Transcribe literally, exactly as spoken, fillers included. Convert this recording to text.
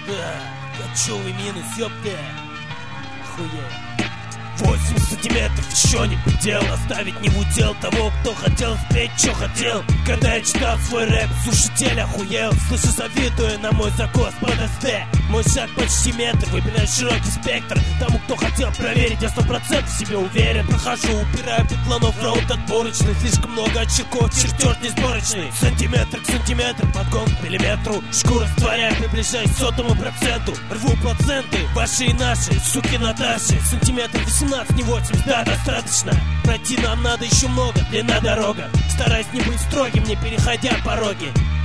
Да, кочевый минус, ёпта. Охуеть. восемьдесят сантиметров еще не предел. Оставить не в удел того, кто хотел спеть, что хотел. Когда я читал свой рэп, слушатель охуел. Слышу, завидуя на мой закос под СТ. Мой шаг почти метр, выбираю широкий спектр. Тому, кто хотел проверить, я сто процентов в себе уверен. Прохожу, упираю петлонов, раунд отборочный. Слишком много очков, чертеж не сборочный. Сантиметр к сантиметру, подгон к миллиметру. Шкуру растворяю, приближаясь к сотому проценту. Рву плаценты, ваши и наши, суки Наташи. Сантиметр восемнадцать, не восемьдесят, да, достаточно. Пройти нам надо еще много, длина дорога. Стараюсь не быть строгим, не переходя пороги.